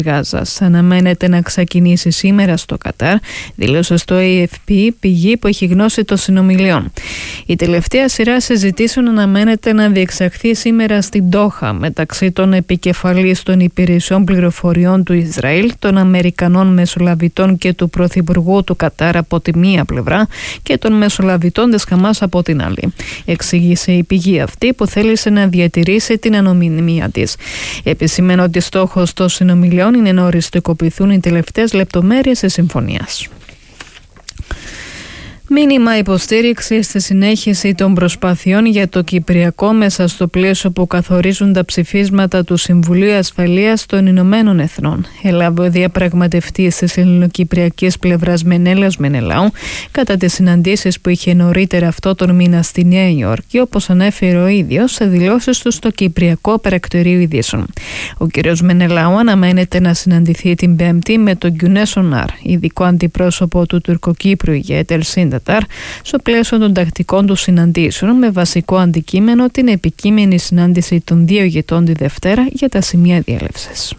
Γάζας αναμένεται να ξεκινήσει σήμερα στο Κατάρ, δήλωσε στο AFP πηγή που έχει γνώση των συνομιλιών. Η τελευταία σειρά συζητήσεων αναμένεται να διεξαχθεί σήμερα στην Ντόχα μεταξύ των επικεφαλής των υπηρεσιών πληροφοριών του Ισραήλ, των Αμερικανών μεσολαβητών και του Πρωθυπουργού του Κατάρ από τη μία πλευρά και των μεσολαβητών της Χαμάς από την άλλη. Εξήγησε η πηγή αυτή, που θέλησε να διατηρήσει την ανωνυμία της. Επισημαίνω ότι στόχος των συνομιλιών είναι να οριστικοποιηθούν οι τελευταίες λεπτομέρειες της συμφωνίας. Μήνυμα υποστήριξη στη συνέχιση των προσπαθειών για το Κυπριακό μέσα στο πλαίσιο που καθορίζουν τα ψηφίσματα του Συμβουλίου Ασφαλείας των Ηνωμένων Εθνών. Έλαβε ο διαπραγματευτής της ελληνοκυπριακής πλευράς Μενέλαος Μενελάου κατά τις συναντήσεις που είχε νωρίτερα αυτό τον μήνα στη Νέα Υόρκη, όπως ανέφερε ο ίδιος σε δηλώσεις του στο Κυπριακό Πρακτορείο Ειδήσεων. Ο κ. Μενελάου αναμένεται να συναντηθεί την Πέμπτη με τον Γκιουνέ Σονάρ, ειδικό αντιπρόσωπο του Τουρκοκύπρου ηγέτη Ελσίντα, στο πλαίσιο των τακτικών του συναντήσεων, με βασικό αντικείμενο την επικείμενη συνάντηση των δύο ηγετών τη Δευτέρα για τα σημεία διέλευσης.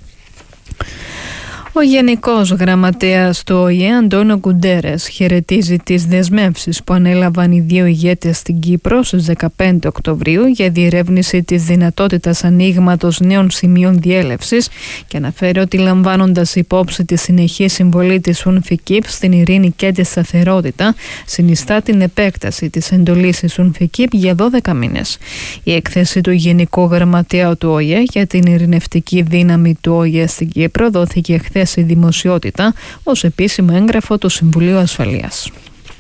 Ο Γενικός Γραμματέας του ΟΗΕ, Αντώνιο Γκουντέρες, χαιρετίζει τις δεσμεύσεις που ανέλαβαν οι δύο ηγέτες στην Κύπρο στις 15 Οκτωβρίου για διερεύνηση της δυνατότητας ανοίγματος νέων σημείων διέλευσης και αναφέρει ότι, λαμβάνοντας υπόψη τη συνεχή συμβολή της UNFICYP στην ειρήνη και τη σταθερότητα, συνιστά την επέκταση της εντολής της UNFICYP για 12 μήνες. Η έκθεση του Γενικού Γραμματέα του ΟΗΕ για την ειρηνευτική δύναμη του ΟΗΕ στην Κύπρο δόθηκε χθες η δημοσιότητα ως επίσημο έγγραφο του Συμβουλίου Ασφαλείας.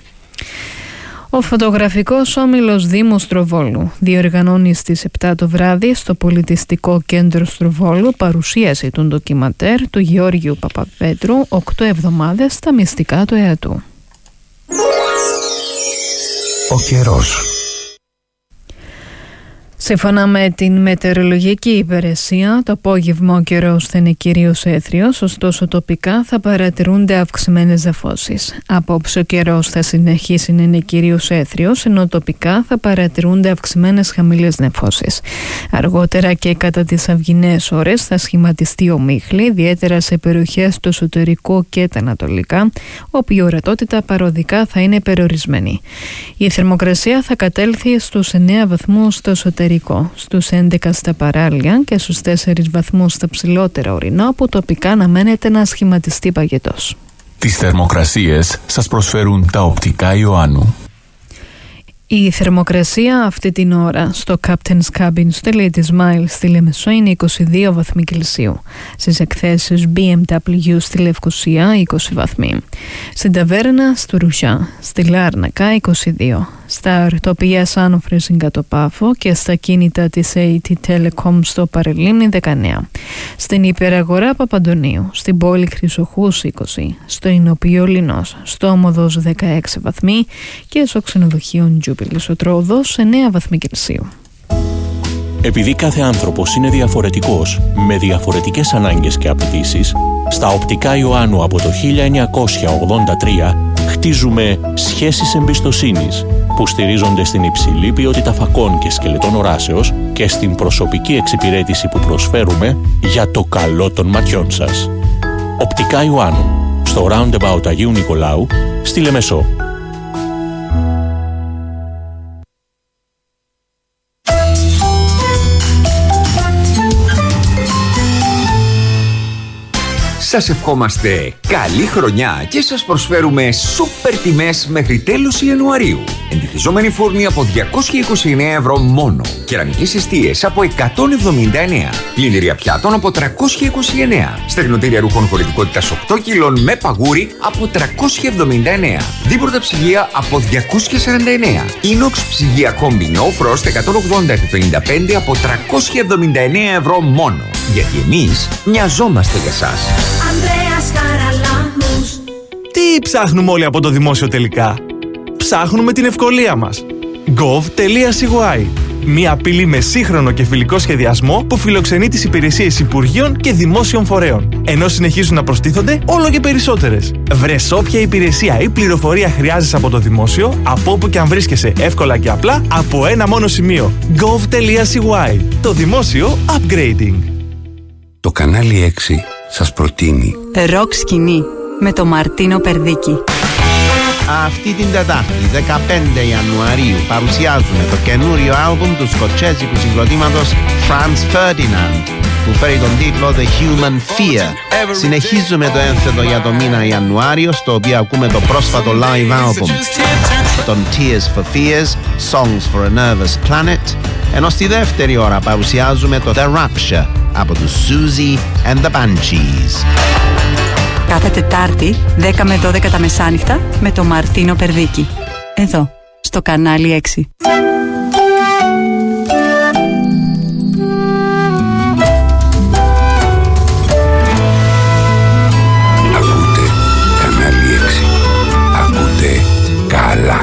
Ο φωτογραφικός όμιλος Δήμου Στροβόλου διοργανώνει στις 7 το βράδυ στο Πολιτιστικό Κέντρο Στροβόλου παρουσίαση του ντοκιματέρ του Γεώργιου Παπαπέτρου 8 εβδομάδες στα μυστικά του ΕΑΤΟΥ. Ο καιρός. Σύμφωνα με την μετεωρολογική υπηρεσία, το απόγευμα ο καιρός θα είναι κυρίως έθριος, ωστόσο τοπικά θα παρατηρούνται αυξημένες νεφώσεις. Απόψε ο καιρός θα συνεχίσει να είναι κυρίως έθριος, ενώ τοπικά θα παρατηρούνται αυξημένες χαμηλές νεφώσεις. Αργότερα και κατά τις αυγινές ώρες θα σχηματιστεί ομίχλη, ιδιαίτερα σε περιοχές του εσωτερικού και τα ανατολικά, όπου η ορατότητα παροδικά θα είναι περιορισμένη. Η θερμοκρασία θα κατέλθει στους 9 βαθμούς στο εσωτερικό, στους 11 στα παράλια και στους 4 βαθμούς στα ψηλότερα ορεινά, όπου τοπικά αναμένεται να σχηματιστεί παγετός. Τις θερμοκρασίες σας προσφέρουν τα οπτικά Ιωάννου. Η θερμοκρασία αυτή την ώρα στο Captain's Cabin στο Lady Smile στη Λεμεσό είναι 22 βαθμοί Κελσίου. Στις εκθέσεις BMW στη Λευκοσία 20 βαθμοί. Στην ταβέρνα στο Ρουσιά, στη Λάρνακα 22. Στα ορτοπία Σάνοφρες το Πάφο και στα κίνητα της AT Telecom στο Παρελίμνη 19. Στην υπεραγορά Παπαντονίου, στην πόλη Χρυσοχούς 20. Στο Ινοποιείο Λινός, στο Όμοδος 16 βαθμοί και στο ξενοδοχείο Τζούπιλης ο Τρόδος 9 βαθμοί Κελσίου. Επειδή κάθε άνθρωπος είναι διαφορετικός, με διαφορετικές ανάγκες και απαιτήσεις, στα οπτικά Ιωάννου από το 1983 χτίζουμε σχέσεις εμπιστοσύνης που στηρίζονται στην υψηλή ποιότητα φακών και σκελετών οράσεως και στην προσωπική εξυπηρέτηση που προσφέρουμε για το καλό των ματιών σας. Οπτικά Ιωάννου, στο Roundabout Αγίου Νικολάου, στη Λεμεσό. Σας ευχόμαστε καλή χρονιά και σας προσφέρουμε σούπερ τιμές μέχρι τέλος Ιανουαρίου. Εντυθιζόμενοι φούρνοι από 229 ευρώ μόνο. Κεραμικές εστίες από 179. Πλυντήρια πιάτων από 329. Στεγνοτήρια ρούχων χωρητικότητας 8 κιλών με παγούρι από 379. Δίποτα ψυγεία από 249. Inox ψυγεία Combi No Frost 180x55 από 379 ευρώ μόνο. Γιατί εμείς μοιαζόμαστε για σας. Ανδρέας Χαραλάμπους. Τι ψάχνουμε όλοι από το δημόσιο τελικά? Ψάχνουμε την ευκολία μας. gov.cy. Μία πύλη με σύγχρονο και φιλικό σχεδιασμό που φιλοξενεί τις υπηρεσίες υπουργείων και δημόσιων φορέων, ενώ συνεχίζουν να προστίθονται όλο και περισσότερες. Βρες όποια υπηρεσία ή πληροφορία χρειάζεσαι από το δημόσιο, από όπου και αν βρίσκεσαι εύκολα και απλά, από ένα μόνο σημείο. gov.cy. Το δημόσιο upgrading. Το κανάλι 6 σας προτείνει Ροκ σκηνή με το Μαρτίνο Περδίκη. Αυτή την Τετάρτη, 15 Ιανουαρίου, παρουσιάζουμε το καινούριο άλμπουμ του σκοτσέζικου συγκροτήματος Franz Ferdinand, που φέρει τον τίτλο The Human Fear. Συνεχίζουμε το ένθετο για το μήνα Ιανουάριο, στο οποίο ακούμε το πρόσφατο live album, τον Tears for Fears, Songs for a Nervous Planet, ενώ στη δεύτερη ώρα παρουσιάζουμε το The Rapture από τους Susie and the Banshees. Κάθε Τετάρτη, 10 με 12 τα μεσάνυχτα, με το Μαρτίνο Περδίκη. Εδώ, στο κανάλι 6. Ακούτε κανάλι 6. Ακούτε καλά.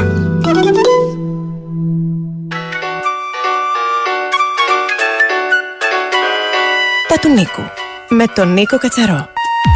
Τα του Νίκου, με τον Νίκο Κατσαρό.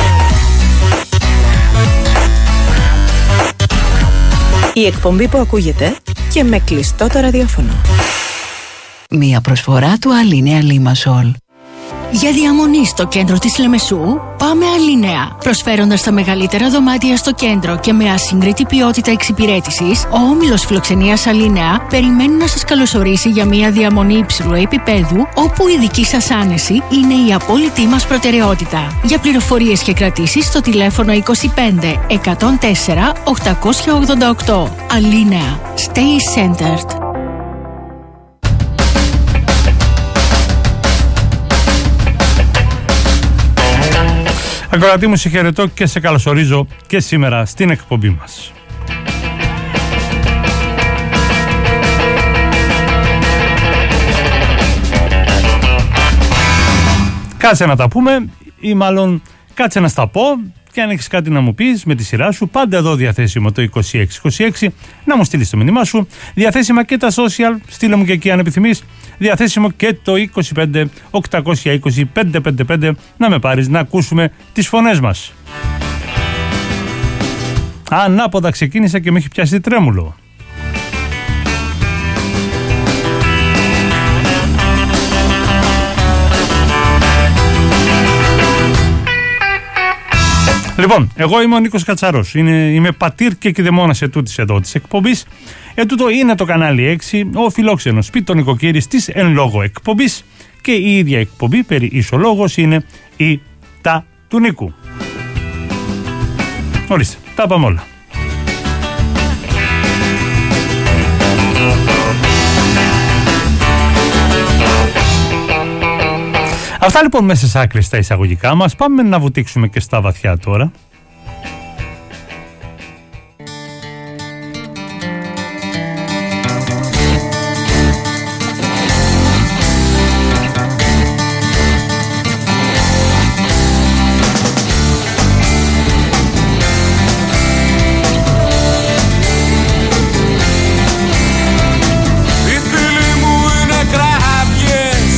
Η εκπομπή που ακούγεται και με κλειστό το ραδιόφωνο. Μία προσφορά του Αλίνεα Λίμασολ. Για διαμονή στο κέντρο της Λεμεσού, πάμε Αλίνεα. Προσφέροντας τα μεγαλύτερα δωμάτια στο κέντρο και με ασύγκριτη ποιότητα εξυπηρέτησης, ο όμιλος φιλοξενίας Αλίνεα περιμένει να σας καλωσορίσει για μια διαμονή υψηλού επίπεδου, όπου η δική σας άνεση είναι η απόλυτη μας προτεραιότητα. Για πληροφορίες και κρατήσεις στο τηλέφωνο 25 104 888. Αλίνεα. Stay centered. Ακροατή μου, σε χαιρετώ και σε καλωσορίζω και σήμερα στην εκπομπή μας. Κάτσε να τα πούμε, ή μάλλον κάτσε να στα πω, και αν έχεις κάτι να μου πεις με τη σειρά σου, πάντα εδώ διαθέσιμο το 2626, να μου στείλεις το μήνυμά σου. Διαθέσιμα και τα social, στείλε μου και εκεί αν επιθυμείς. Διαθέσιμο και το 25 820 555, να με πάρεις να ακούσουμε τις φωνές μας. Ανάποδα ξεκίνησα και με έχει πιάσει τρέμουλο. Λοιπόν, εγώ είμαι ο Νίκος Κατσαρός. Είμαι πατήρ και κηδεμόνας ετούτης εδώ της εκπομπής. Ετούτο είναι το κανάλι 6, ο φιλόξενος σπίτι των νοικοκύρης της εν λόγω εκπομπής, και η ίδια εκπομπή περί ισολόγος είναι η Τα του Νίκου. Ορίστε, τα πάμε όλα. Αυτά λοιπόν μέσα σε άκρη στα εισαγωγικά μας. Πάμε να βουτήξουμε και στα βαθιά τώρα.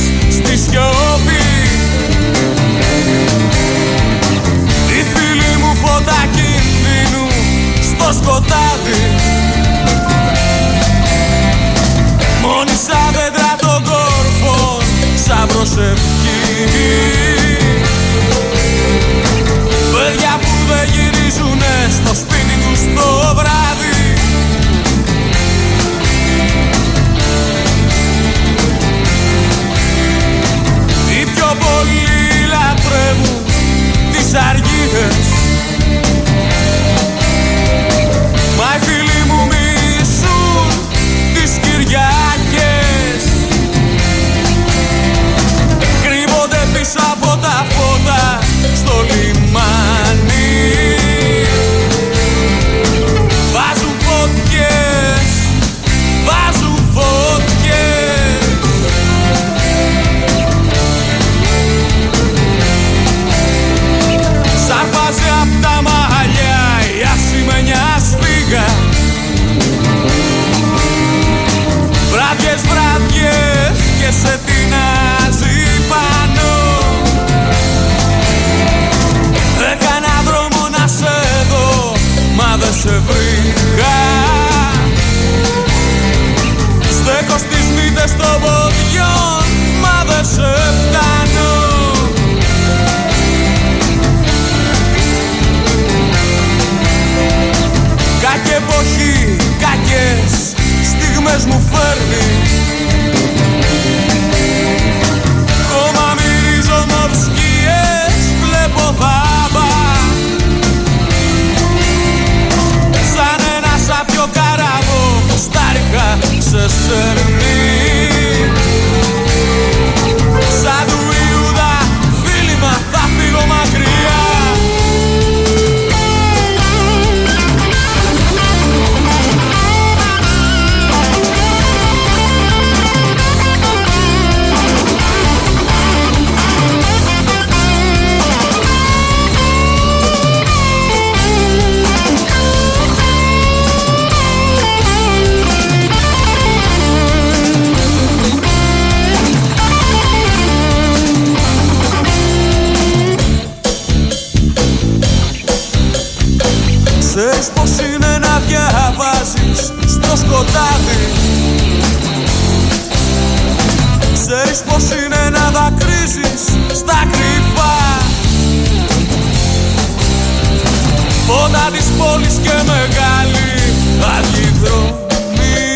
Οι φίλοι μου Ξέρεις πως είναι να διαβάζεις στο σκοτάδι. Ξέρεις πως είναι να δακρύζεις στα κρυφά φώτα της πόλης και μεγάλη αντιδρομή.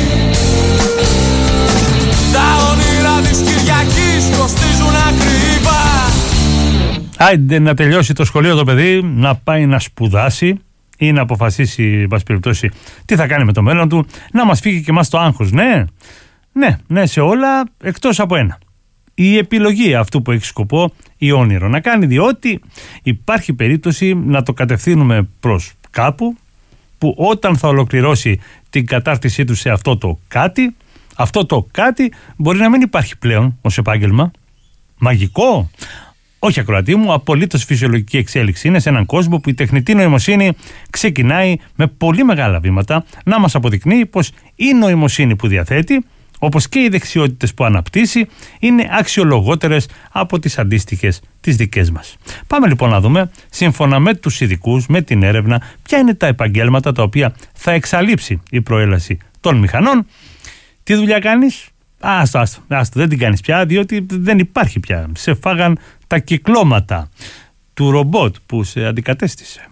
Τα όνειρα της Κυριακής κοστίζουν ακριβά. Άιντε να τελειώσει το σχολείο το παιδί, να πάει να σπουδάσει ή να αποφασίσει, εν πάση περιπτώσει, τι θα κάνει με το μέλλον του, να μας φύγει και εμάς το άγχος. Ναι, σε όλα εκτός από ένα. Η επιλογή αυτού που έχει σκοπό ή όνειρο να κάνει, διότι υπάρχει περίπτωση να το κατευθύνουμε προς κάπου που όταν θα ολοκληρώσει την κατάρτισή του σε αυτό το κάτι μπορεί να μην υπάρχει πλέον ως επάγγελμα. Μαγικό? Όχι, ακροατή μου, απολύτως φυσιολογική εξέλιξη είναι σε έναν κόσμο που η τεχνητή νοημοσύνη ξεκινάει με πολύ μεγάλα βήματα να μας αποδεικνύει πως η νοημοσύνη που διαθέτει, όπως και οι δεξιότητες που αναπτύσσει, είναι αξιολογότερες από τις αντίστοιχες τις δικές μας. Πάμε λοιπόν να δούμε, σύμφωνα με τους ειδικούς, με την έρευνα, ποια είναι τα επαγγέλματα τα οποία θα εξαλείψει η προέλαση των μηχανών. Τι δουλειά κάνεις? Άστο, δεν την κάνεις πια, διότι δεν υπάρχει πια. Σε φάγαν τα κυκλώματα του ρομπότ που σε αντικατέστησε.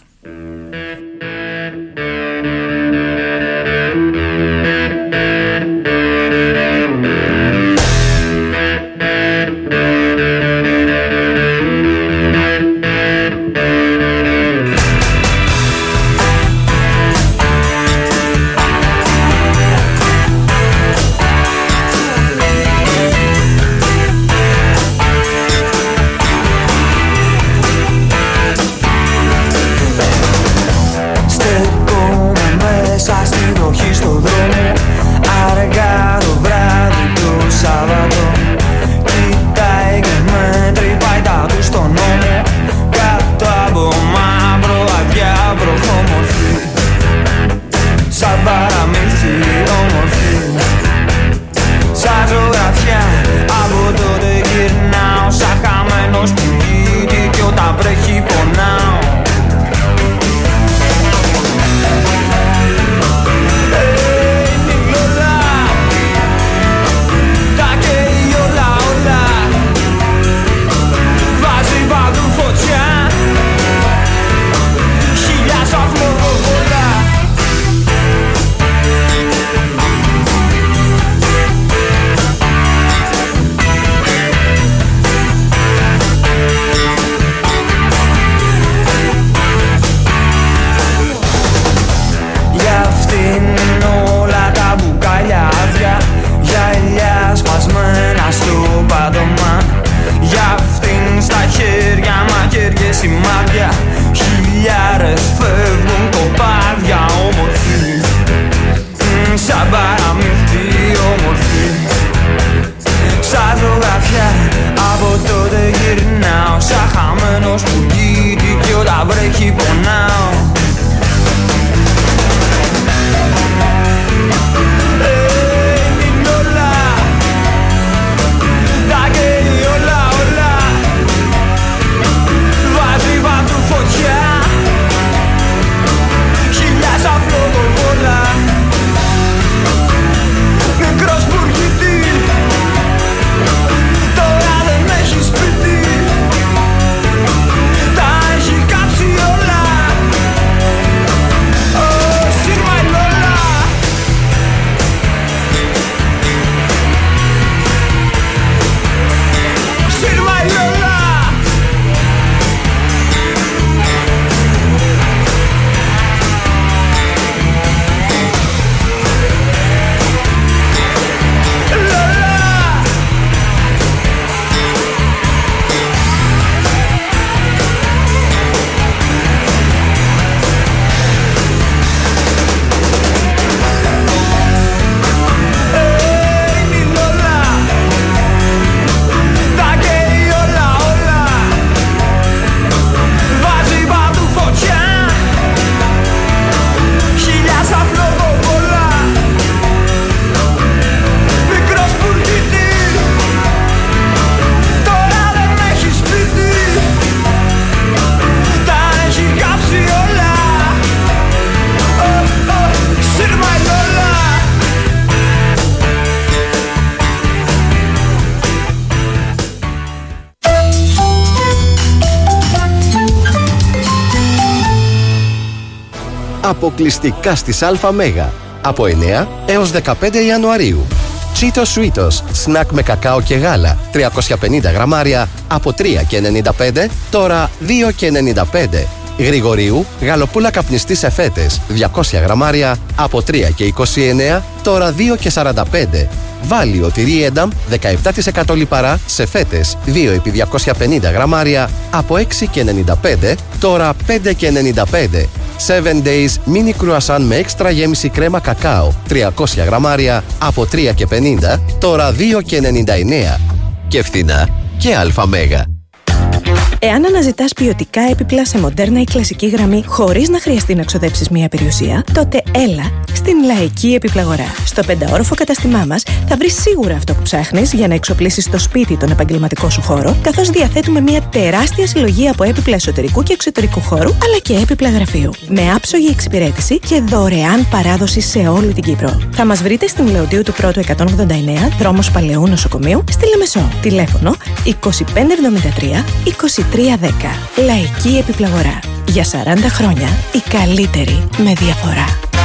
αποκλειστικά στις ΑΜ από 9 έως 15 Ιανουαρίου. Cheetos Sweetos, σνακ με κακάο και γάλα, 350 γραμμάρια από 3,95, τώρα 2,95. Γρηγορίου, γαλοπούλα καπνιστή σε φέτες, 200 γραμμάρια από 3,29, τώρα 2,45. Βάλιο τυρί ένταμ, 17% λιπαρά σε φέτες, 2x250 γραμμάρια από 6,95, τώρα 5,95. 7 Days mini croissant με έξτρα γέμιση κρέμα κακάο, 300 γραμμάρια από 3,50, τώρα 2,99. Και φθηνά και ΑΜΕΓΑ. Εάν αναζητάς ποιοτικά έπιπλα σε μοντέρνα ή κλασική γραμμή χωρίς να χρειαστεί να ξοδέψεις μία περιουσία, τότε έλα στην Λαϊκή Επιπλαγορά. Στο 5όροφο καταστημά μας θα βρεις σίγουρα αυτό που ψάχνεις για να εξοπλίσεις στο σπίτι τον επαγγελματικό σου χώρο, καθώς διαθέτουμε μία τεράστια συλλογή από έπιπλα εσωτερικού και εξωτερικού χώρου, αλλά και έπιπλα γραφείου. Με άψογη εξυπηρέτηση και δωρεάν παράδοση σε όλη την Κύπρο. Θα μας βρείτε στην Λεωντίου του Πρώτου 189, δρόμος Παλαιού Νοσοκομείου, στη Λεμεσό. Τηλέφωνο 2573 2310. Λαϊκή Επιπλαγορά. Για 40 χρόνια η καλύτερη με διαφορά.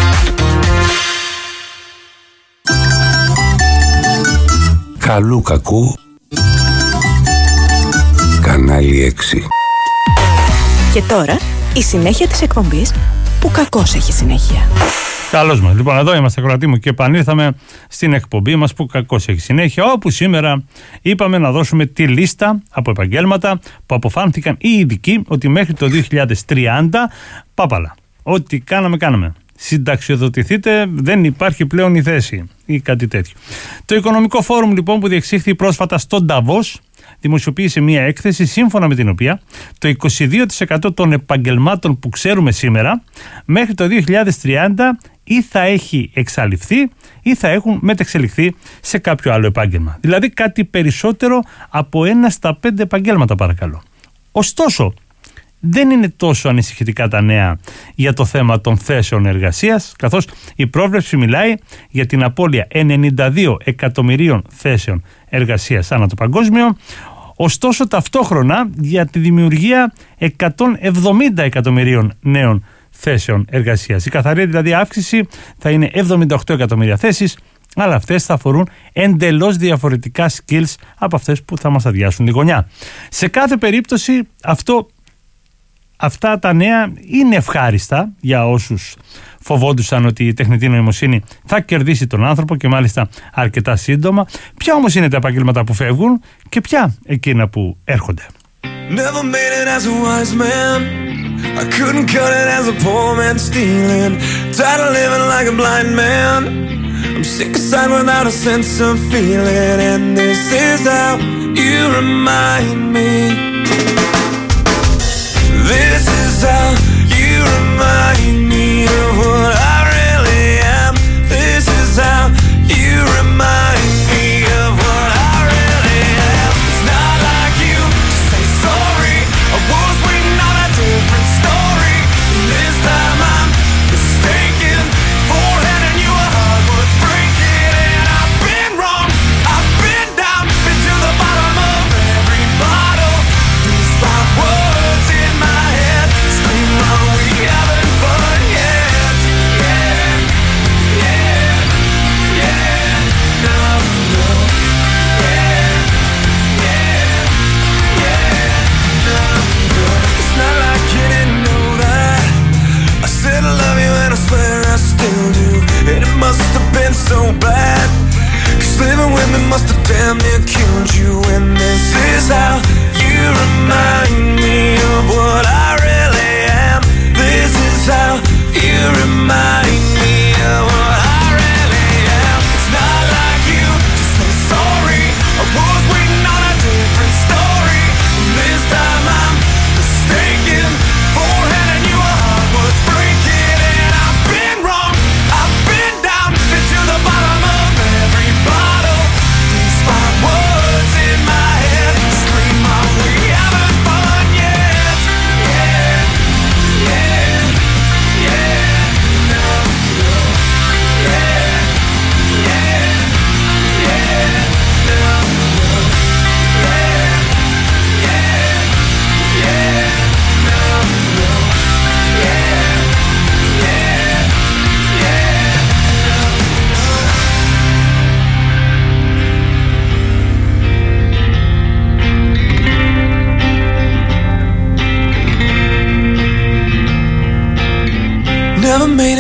Καλού κακού. Κανάλι 6. Και τώρα η συνέχεια της εκπομπής που κακώς έχει συνέχεια. Καλώς μας. Λοιπόν, εδώ είμαστε, ακροατοί μου, και επανήλθαμε στην εκπομπή μας που κακώς έχει συνέχεια, όπου σήμερα είπαμε να δώσουμε τη λίστα από επαγγέλματα που αποφάνθηκαν οι ειδικοί ότι μέχρι το 2030 πάπαλα. Ό,τι κάναμε. Συνταξιοδοτηθείτε, δεν υπάρχει πλέον η θέση ή κάτι τέτοιο. Το Οικονομικό Φόρουμ, λοιπόν, που διεξήχθη πρόσφατα στον Νταβός, δημοσιοποίησε μία έκθεση σύμφωνα με την οποία το 22% των επαγγελμάτων που ξέρουμε σήμερα μέχρι το 2030 ή θα έχει εξαλειφθεί ή θα έχουν μετεξελιχθεί σε κάποιο άλλο επάγγελμα. Δηλαδή κάτι περισσότερο από 1 στα 5 επαγγέλματα, παρακαλώ. Ωστόσο, δεν είναι τόσο ανησυχητικά τα νέα για το θέμα των θέσεων εργασίας, καθώς η πρόβλεψη μιλάει για την απώλεια 92 εκατομμυρίων θέσεων εργασίας ανά το παγκόσμιο, ωστόσο ταυτόχρονα για τη δημιουργία 170 εκατομμυρίων νέων θέσεων εργασίας. Η καθαρή δηλαδή αύξηση θα είναι 78 εκατομμύρια θέσεις, αλλά αυτές θα αφορούν εντελώς διαφορετικά skills από αυτές που θα μας αδειάσουν τη γωνιά. Σε κάθε περίπτωση αυτά τα νέα είναι ευχάριστα για όσους φοβόντουσαν ότι η τεχνητή νοημοσύνη θα κερδίσει τον άνθρωπο, και μάλιστα αρκετά σύντομα. Ποια όμως είναι τα επαγγέλματα που φεύγουν και ποια εκείνα που έρχονται? Never made it as a wise man. I couldn't cut it as a poor man stealing. Tired of living like a blind man. I'm sick aside without a sense of feeling. And this is how you remind me. This is how you remind me of what I really am. This is how you remind me of what I really am. It's not like you say sorry. I was waiting on a different story. This time I'm mistaken for handing you a heart worth breaking. And I've been wrong, I've been down, been to the bottom of every bottle.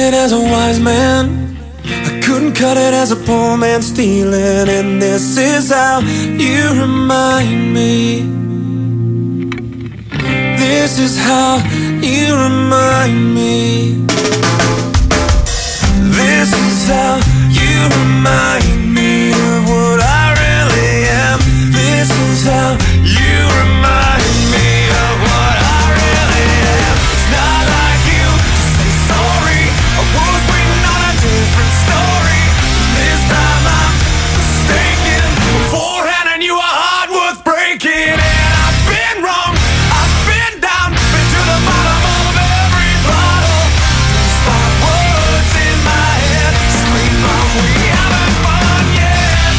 it as a wise man. I couldn't cut it as a poor man stealing. And this is how you remind me. This is how you remind me. This is how you remind me of what I really am. This is how you remind me of what I really am. It's not like you to say sorry. I was waiting on a different story. This time I'm mistaken. Beforehand I knew a heart worth breaking. And I've been wrong, I've been down, been to the bottom of every bottle. Despite words in my head, scream out, we haven't fun yet.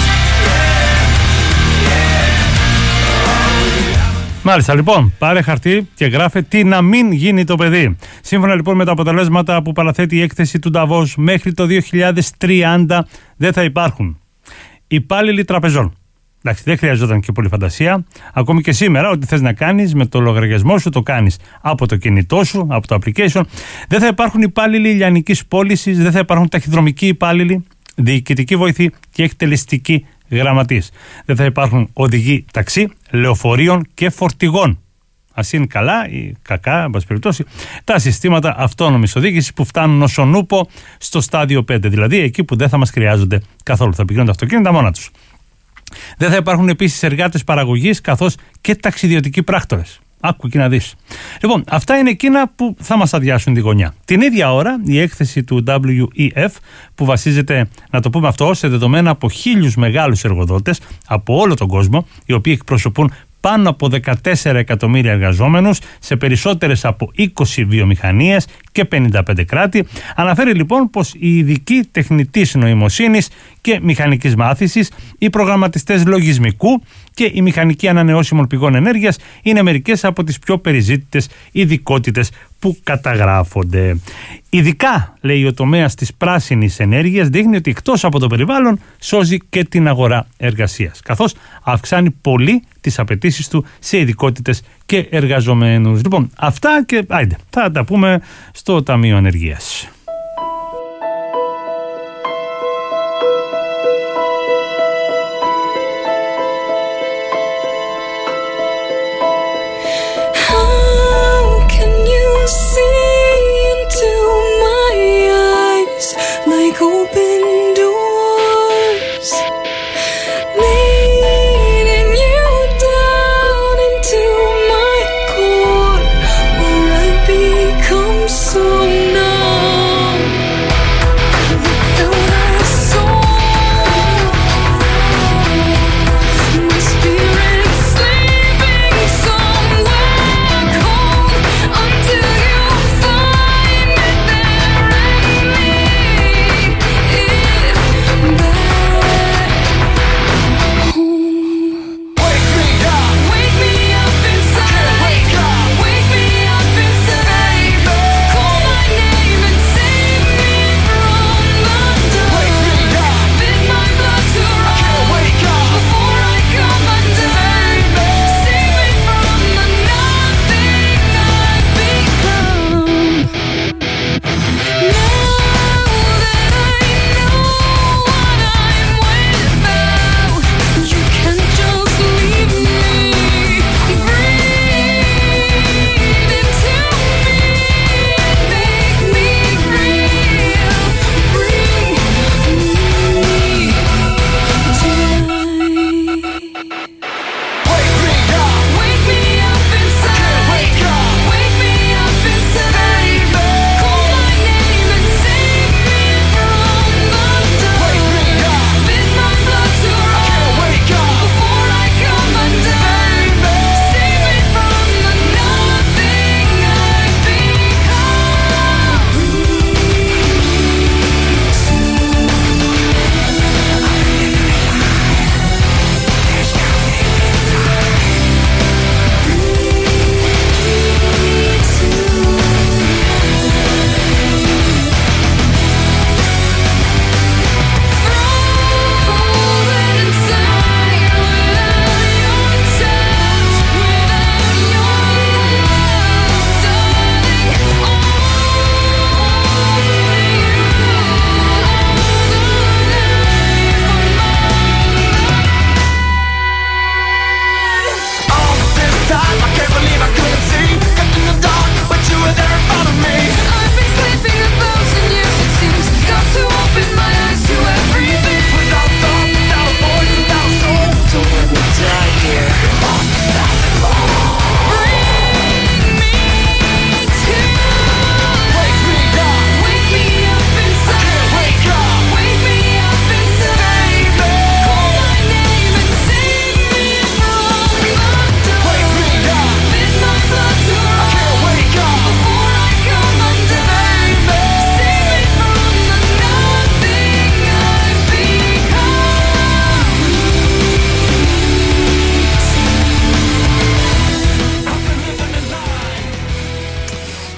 Μάλιστα, λοιπόν, πάρε χαρτί και γράφε τι να μην γίνει το παιδί. Σύμφωνα λοιπόν με τα αποτελέσματα που παραθέτει η έκθεση του Davos, μέχρι το 2030 δεν θα υπάρχουν υπάλληλοι τραπεζών. Εντάξει, δεν χρειαζόταν και πολύ φαντασία. Ακόμη και σήμερα, ό,τι θες να κάνεις με το λογαριασμό σου, το κάνεις από το κινητό σου, από το application. Δεν θα υπάρχουν υπάλληλοι λιανικής πώλησης, δεν θα υπάρχουν ταχυδρομικοί υπάλληλοι, διοικητικοί βοηθοί και εκτελεστικοί γραμματείς. Δεν θα υπάρχουν οδηγοί ταξί, λεωφορείων και φορτηγών. Ας είναι καλά ή κακά, εν πάση περιπτώσει, τα συστήματα αυτόνομης οδήγησης που φτάνουν ως ο νούπο στο στάδιο 5, δηλαδή εκεί που δεν θα μας χρειάζονται καθόλου. Θα πηγαίνουν τα αυτοκίνητα μόνα τους. Δεν θα υπάρχουν επίσης εργάτες παραγωγής καθώς και ταξιδιωτικοί πράκτορες. Άκου και να δεις. Λοιπόν, αυτά είναι εκείνα που θα μας αδειάσουν τη γωνιά. Την ίδια ώρα, η έκθεση του WEF, που βασίζεται, να το πούμε αυτό, σε δεδομένα από 1.000 μεγάλους εργοδότες από όλο τον κόσμο, οι οποίοι εκπροσωπούν πάνω από 14 εκατομμύρια εργαζόμενους σε περισσότερες από 20 βιομηχανίες και 55 κράτη, αναφέρει λοιπόν πως οι ειδικοί τεχνητής νοημοσύνης και μηχανικής μάθησης, οι προγραμματιστές λογισμικού και οι μηχανικοί ανανεώσιμων πηγών ενέργειας είναι μερικές από τις πιο περιζήτητες ειδικότητες που καταγράφονται. Ειδικά, λέει, ο τομέας της πράσινης ενέργειας δείχνει ότι εκτός από το περιβάλλον σώζει και την αγορά εργασίας, καθώς αυξάνει πολύ τις απαιτήσεις του σε ειδικότητες και εργαζομένους. Λοιπόν, αυτά και άιντε, θα τα πούμε στο Ταμείο Ενεργείας. Like open doors, leading you down into my core, where I become so numb.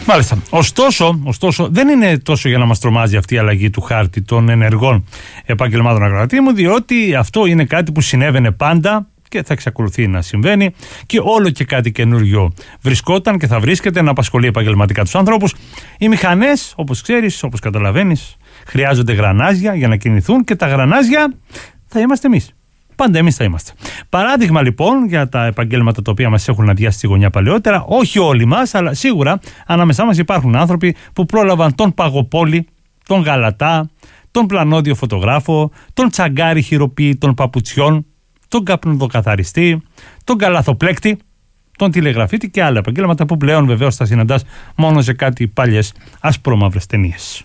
Μάλιστα. Ωστόσο, δεν είναι τόσο για να μας τρομάζει αυτή η αλλαγή του χάρτη των ενεργών επαγγελμάτων αγροτήμου, διότι αυτό είναι κάτι που συνέβαινε πάντα και θα εξακολουθεί να συμβαίνει και όλο και κάτι καινούριο βρισκόταν και θα βρίσκεται να απασχολεί επαγγελματικά τους ανθρώπους. Οι μηχανές, όπως ξέρεις, όπως καταλαβαίνεις, χρειάζονται γρανάζια για να κινηθούν και τα γρανάζια θα είμαστε εμείς. Πάντα εμείς θα είμαστε. Παράδειγμα λοιπόν για τα επαγγέλματα τα οποία μας έχουν αδειάσει στη γωνιά παλαιότερα, όχι όλοι μας, αλλά σίγουρα ανάμεσά μας υπάρχουν άνθρωποι που πρόλαβαν τον παγοπόλη, τον γαλατά, τον πλανόδιο φωτογράφο, τον τσαγκάρι χειροποίη των παπουτσιών, τον καπνοδοκαθαριστή, τον καλαθοπλέκτη, τον τηλεγραφίτη και άλλα επαγγέλματα που πλέον βεβαίως θα συναντάς μόνο σε κάτι παλιές ασπρόμαυρες ταινίες.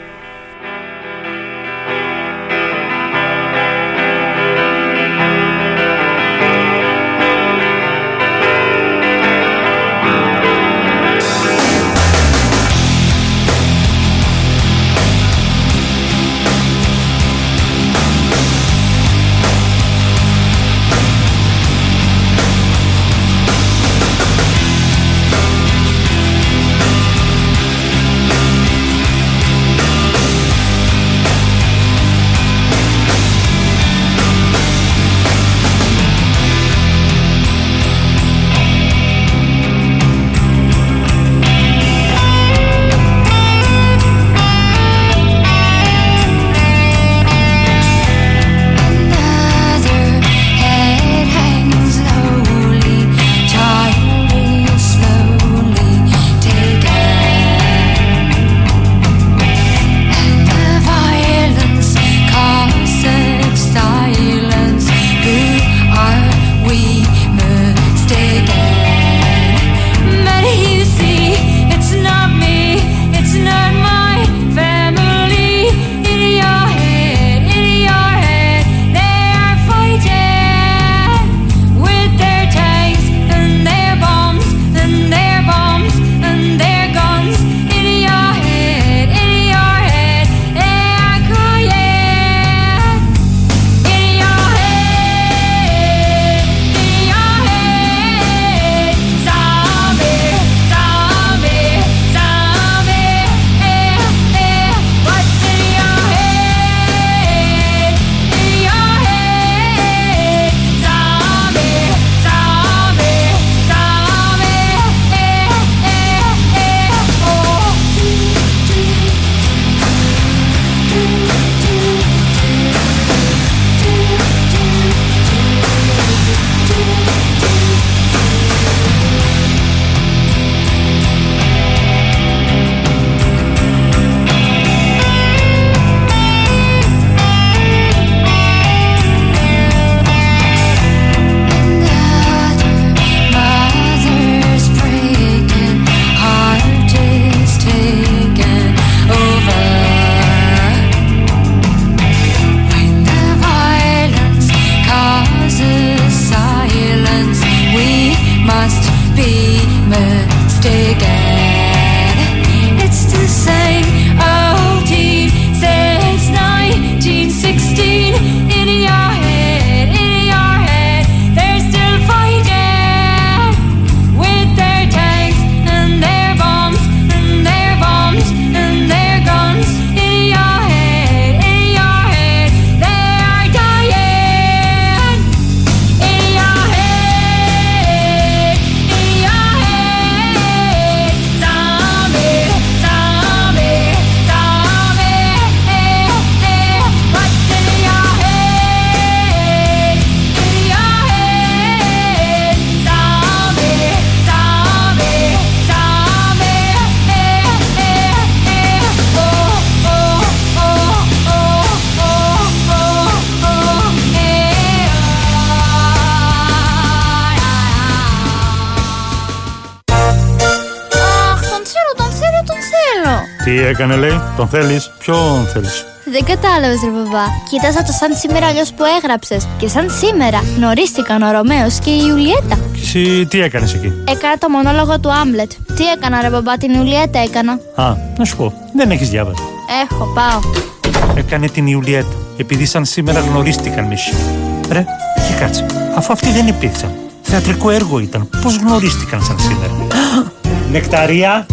Τι έκανε, λέει, τον θέλεις, ποιον θέλεις? Δεν κατάλαβες, ρε μπαμπά. Κοίταζα το σαν σήμερα αλλιώς που έγραψες. Και σαν σήμερα γνωρίστηκαν ο Ρωμαίος και η Ιουλιέτα. Και εσύ τι έκανες εκεί? Έκανα το μονόλογο του Άμλετ. Τι έκανα, ρε μπαμπά, την Ιουλιέτα έκανα. Α, να σου πω, δεν έχεις διάβασει. Έχω, πάω. Έκανε την Ιουλιέτα, επειδή σαν σήμερα γνωρίστηκαν μισή. Ρε, και κάτσε, αφού αυτοί δεν υπήρξαν. Θεατρικό έργο ήταν. Πώς γνωρίστηκαν σαν σήμερα? Νεκταρία.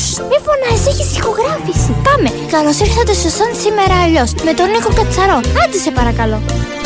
Μη φωνάζεις, έχεις ηχογράφηση. Πάμε. Καλώς ήρθατε στο Σαν Σήμερα Αλλιώς με τον Νίκο Κατσαρό. Άντε σε παρακαλώ.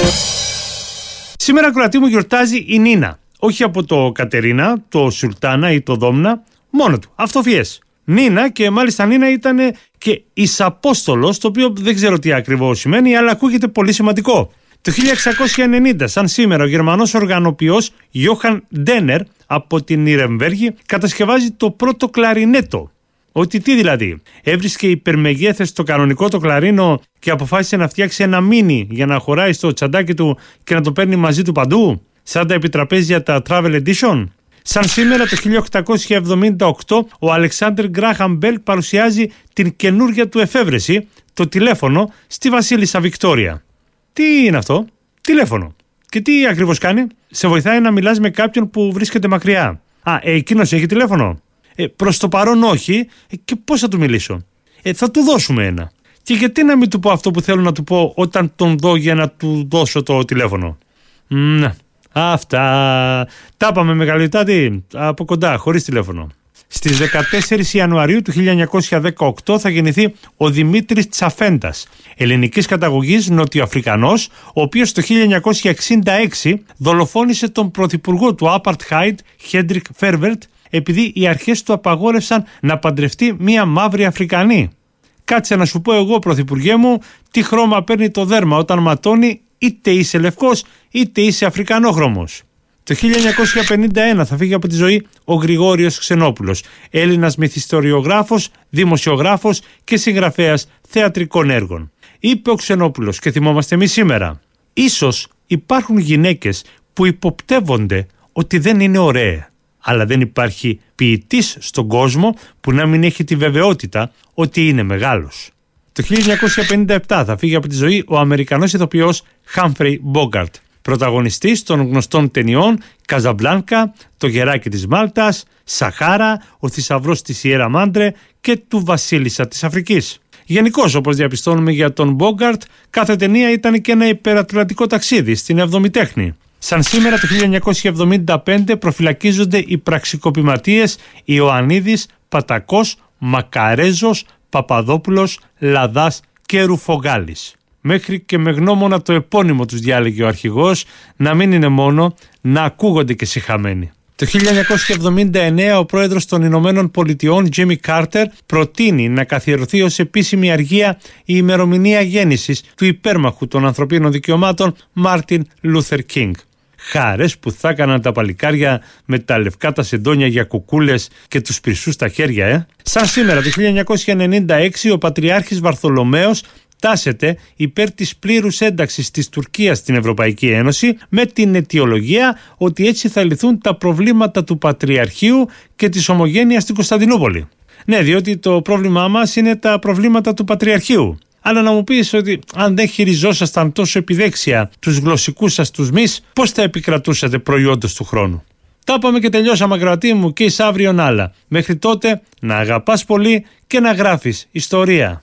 Σήμερα, ακροατή μου, γιορτάζει η Νίνα. Όχι από το Κατερίνα, το Σουλτάνα ή το Δόμνα, μόνο του. Αυτοφιές. Νίνα, και μάλιστα Νίνα ήταν και εισαπόστολος, το οποίο δεν ξέρω τι ακριβώς σημαίνει, αλλά ακούγεται πολύ σημαντικό. Το 1690, σαν σήμερα, ο Γερμανός οργανοποιός Γιόχαν Ντένερ από την Νιρεμβέργη κατασκευάζει το πρώτο κλαρινέτο. Ότι τι δηλαδή, έβρισκε υπερμεγέθες το κανονικό το κλαρίνο και αποφάσισε να φτιάξει ένα μίνι για να χωράει στο τσαντάκι του και να το παίρνει μαζί του παντού, σαν τα επιτραπέζια τα Travel Edition. Σαν σήμερα το 1878 ο Αλεξάνδρ Γκράχαμ Μπέλ παρουσιάζει την καινούργια του εφεύρεση, το τηλέφωνο, στη Βασίλισσα Βικτόρια. Τι είναι αυτό? Τηλέφωνο. Και τι ακριβώς κάνει? Σε βοηθάει να μιλάς με κάποιον που βρίσκεται μακριά. Εκείνος έχει τηλέφωνο? Προς το παρόν όχι. Και πώς θα του μιλήσω? Θα του δώσουμε ένα. Και γιατί να μην του πω αυτό που θέλω να του πω όταν τον δω για να του δώσω το τηλέφωνο? Αυτά. Τα είπαμε μεγαλύτερα από κοντά, χωρίς τηλέφωνο. Στις 14 Ιανουαρίου του 1918 θα γεννηθεί ο Δημήτρης Τσαφέντας, ελληνικής καταγωγής Νοτιοαφρικανός, ο οποίος το 1966 δολοφόνησε τον πρωθυπουργό του Απαρτχάιντ, Χέντρικ Φέρβερτ, επειδή οι αρχές του απαγόρευσαν να παντρευτεί μία μαύρη Αφρικανή. Κάτσε να σου πω εγώ, πρωθυπουργέ μου, τι χρώμα παίρνει το δέρμα όταν ματώνει, είτε είσαι λευκός είτε είσαι αφρικανόχρωμος. Το 1951 θα φύγει από τη ζωή ο Γρηγόριος Ξενόπουλος, Έλληνας μυθιστοριογράφος, δημοσιογράφος και συγγραφέας θεατρικών έργων. Είπε ο Ξενόπουλος, και θυμόμαστε εμείς σήμερα, ίσως υπάρχουν γυναίκες που υποπτεύονται ότι δεν είναι ωραίες, αλλά δεν υπάρχει ποιητής στον κόσμο που να μην έχει τη βεβαιότητα ότι είναι μεγάλος. Το 1957 θα φύγει από τη ζωή ο Αμερικανός ηθοποιός Χάμφρεϊ Μπόγκαρτ, πρωταγωνιστής των γνωστών ταινιών Καζαμπλάνκα, Το γεράκι της Μάλτας, Σαχάρα, Ο θησαυρός της Σιέρα Μάντρε και του Βασίλισσα της Αφρικής. Γενικώς, όπως διαπιστώνουμε για τον Μπόγκαρτ, κάθε ταινία ήταν και ένα υπερατλαντικό ταξίδι στην εβδομή τέχνη. Σαν σήμερα το 1975 προφυλακίζονται οι πραξικοπηματίες Ιωαννίδης, Πατακός, Μακαρέζος, Παπαδόπουλος, Λαδάς και Ρουφογάλης. Μέχρι και με γνώμονα το επώνυμο τους διάλεγε ο αρχηγός, να μην είναι μόνο, να ακούγονται και σιχαμένοι. Το 1979 ο πρόεδρος των Ηνωμένων Πολιτειών, Τζίμι Κάρτερ, προτείνει να καθιερωθεί ως επίσημη αργία η ημερομηνία γέννησης του υπέρμαχου των ανθρωπίνων δικαιωμάτων Μάρτιν Λούθερ Κίνγκ. Χάρες που θα έκαναν τα παλικάρια με τα λευκά τα σεντόνια για κουκούλες και τους πυρσούς στα χέρια, Σαν σήμερα το 1996 ο Πατριάρχης Βαρθολομαίος τάσεται υπέρ της πλήρους ένταξης της Τουρκίας στην Ευρωπαϊκή Ένωση με την αιτιολογία ότι έτσι θα λυθούν τα προβλήματα του Πατριαρχείου και της ομογένειας στην Κωνσταντινούπολη. Ναι, διότι το πρόβλημά μας είναι τα προβλήματα του Πατριαρχείου. Αλλά να μου πεις ότι αν δεν χειριζόσασταν τόσο επιδέξια τους γλωσσικούς σας τους μυς, πώς θα επικρατούσατε προϊόντος του χρόνου? Τα είπαμε και τελειώσαμε, ακροατή μου, και εις αύριον άλλα. Μέχρι τότε να αγαπάς πολύ και να γράφεις ιστορία.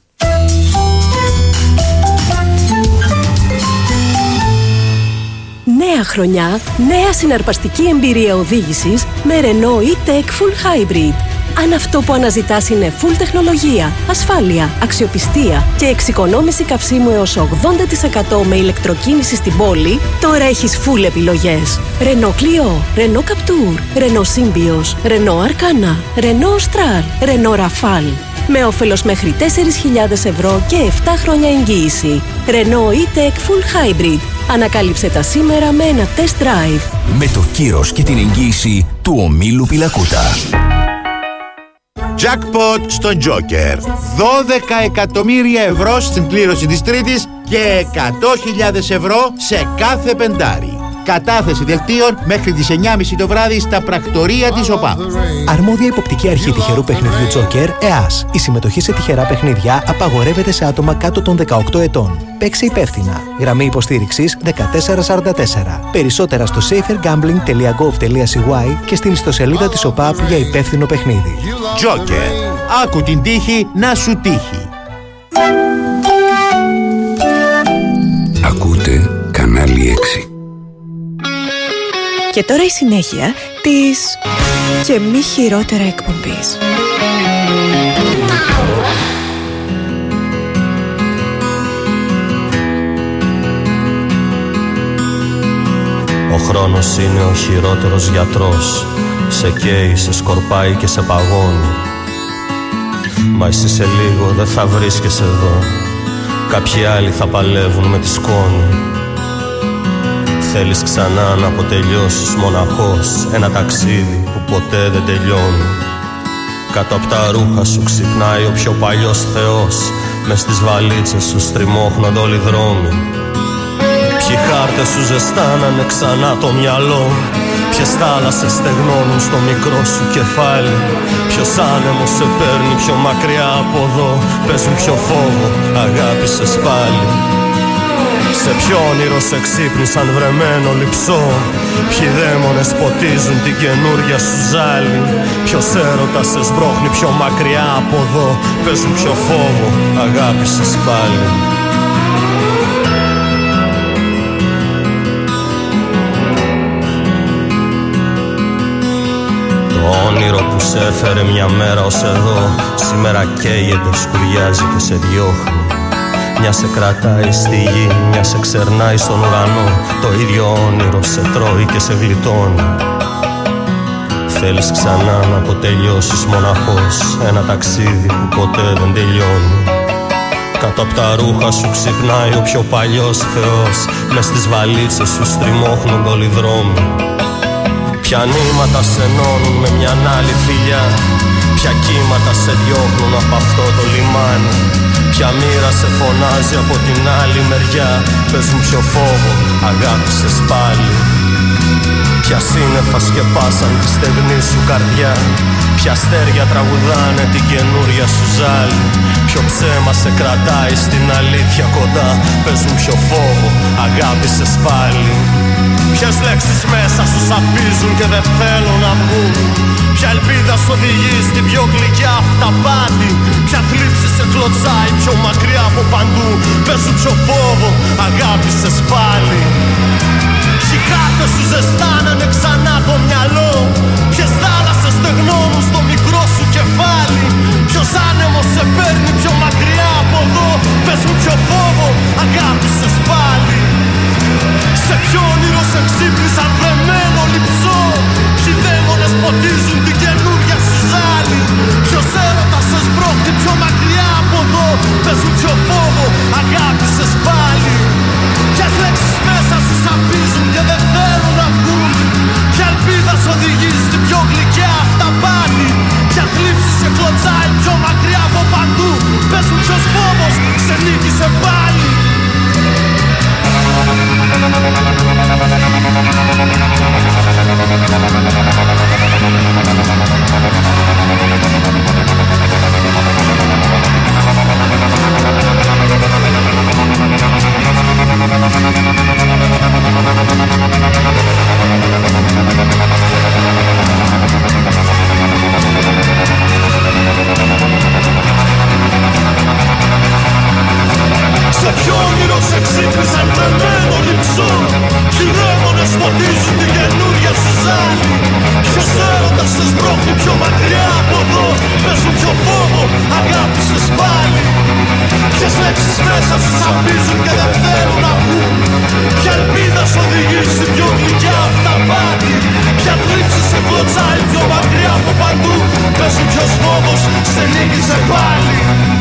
Νέα χρονιά, νέα συναρπαστική εμπειρία οδήγησης με Renault E-Tech Full Hybrid. Αν αυτό που αναζητάς είναι full τεχνολογία, ασφάλεια, αξιοπιστία και εξοικονόμηση καυσίμου έως 80% με ηλεκτροκίνηση στην πόλη, τώρα έχεις full επιλογές. Renault Clio, Renault Captur, Renault Symbioz, Renault Arcana, Renault Austral, Renault Rafale. Με όφελος μέχρι 4.000 ευρώ και 7 χρόνια εγγύηση. Renault E-Tech Full Hybrid. Ανακάλυψε τα σήμερα με ένα test drive. Με το κύρος και την εγγύηση του ομίλου Πιλακούτα. Jackpot στον Joker. 12 εκατομμύρια ευρώ στην κλήρωση της Τρίτης και 100.000 ευρώ σε κάθε πεντάρι. Κατάθεση δελτίων μέχρι τις 9.30 το βράδυ στα πρακτορία της ΟΠΑΠ. Αρμόδια υποπτική αρχή τυχερού παιχνιδιού Joker, ΕΑΣ. Η συμμετοχή σε τυχερά παιχνίδια απαγορεύεται σε άτομα κάτω των 18 ετών. Παίξε υπεύθυνα. Γραμμή υποστήριξης 1444. Περισσότερα στο safergambling.gov.cy και στην ιστοσελίδα της ΟΠΑΠ για υπεύθυνο παιχνίδι. Joker. Άκου την τύχη να σου τύχει. Ακούτε κανάλι 6. Και τώρα η συνέχεια της και μη χειρότερα εκπομπής. χρόνος είναι ο χειρότερος γιατρός. Σε καίει, σε σκορπάει και σε παγώνει. Μα εσύ σε λίγο δεν θα βρίσκεσαι εδώ. Κάποιοι άλλοι θα παλεύουν με τη σκόνη. Θέλεις ξανά να αποτελειώσεις μοναχός ένα ταξίδι που ποτέ δεν τελειώνει. Κάτω απ' τα ρούχα σου ξυπνάει ο πιο παλιός θεός. Μες στις βαλίτσες σου στριμώχνονται όλοι οι δρόμοι. Ποιοι χάρτες σου ζεστάνανε ξανά το μυαλό. Ποιες θάλασσες στεγνώνουν στο μικρό σου κεφάλι. Ποιος άνεμος σε παίρνει πιο μακριά από εδώ. Πες μου ποιο φόβο αγάπησες πάλι. Σε ποιο όνειρο σε ξύπνησαν βρεμένο λειψό. Ποιοι δαίμονες ποτίζουν την καινούρια σου ζάλη. Ποιος έρωτας σε σμπρώχνει πιο μακριά από εδώ. Πες μου ποιο φόβο αγάπησες πάλι. Το όνειρο που σε έφερε μια μέρα ως εδώ σήμερα καίγεται, σκουριάζει και σε διώχνει. Μια σε κρατάει στη γη, μια σε ξερνάει στον ουρανό. Το ίδιο όνειρο σε τρώει και σε γλιτώνει. Θέλεις ξανά να αποτελειώσεις μοναχός ένα ταξίδι που ποτέ δεν τελειώνει. Κάτω απ' τα ρούχα σου ξυπνάει ο πιο παλιός θεός. Μες στις βαλίτσες σου στριμώχνονται όλοι οι δρόμοι. Ποια νήματα σε ενώνουν με μια άλλη φιλιά. Ποια κύματα σε διώχνουν από αυτό το λιμάνι. Ποια μοίρα σε φωνάζει από την άλλη μεριά. Πες μου ποιο φόβο αγάπησες πάλι. Ποια σύννεφα σκεπάσαν τη στεγνή σου καρδιά. Ποια αστέρια τραγουδάνε την καινούρια σου ζάλη. Ποιο ψέμα σε κρατάει στην αλήθεια κοντά. Πες μου ποιο φόβο αγάπησες πάλι. Ποιες λέξεις μέσα σου σαπίζουν και δεν θέλουν να βγουν. Ποια ελπίδα σου οδηγεί στην πιο γλυκιά αυταπάτη. Ποια θλίψη σε κλωτσάει πιο μακριά από παντού. Πες σου ποιο φόβο αγάπησες πάλι. Ποιοι χάρτες σου ζεστάνανε ξανά το μυαλό. Ποιες θάλασσες στεγνώνουν στο μικρό σου κεφάλι. Ποιος άνεμος σε παίρνει πιο μακριά από εδώ. Πες μου ποιο φόβο αγάπησες πάλι. Σε ποιο όνειρο σε ξύπνησαν βρεμένο λειψό. Ποιοι δαίμονες ποτίζουν την καινούρια σου ζάλη. Ποιος έρωτας σε σμπρώχνει πιο μακριά από εδώ. Πες μου ποιο φόβο αγάπησες πάλι. Ποιες λέξεις μέσα σου σαπίζουν και δεν θέλουν να βγουν. Ποια ελπίδα σου οδηγεί στην πιο γλυκιά αυταπάτη. Ποια θλίψη σε κλωτσάει πιο μακριά από παντού. Πες μου ποιος φόβος σε νίκησε πάλι. Σε ποιο όνειρο σε ξύπνησαν βρεμένο λειψό. Ποιοι δαίμονες ποτίζουν την καινούρια σου ζάλη. Ποιος έρωτας σε σμπρώχνει πιο μακριά από εδώ. Πες μου ποιο φόβο αγάπησες πάλι. Ποιες λέξεις μέσα σου σαπίζουν και δεν θέλουν να βγουν. Ποια ελπίδα σου οδηγεί στην πιο γλυκιά αυταπάτη. Ποια θλίψη σε κλωτσάει πιο μακριά από παντού. Πες μου ποιος φόβος σε νίκησε πάλι.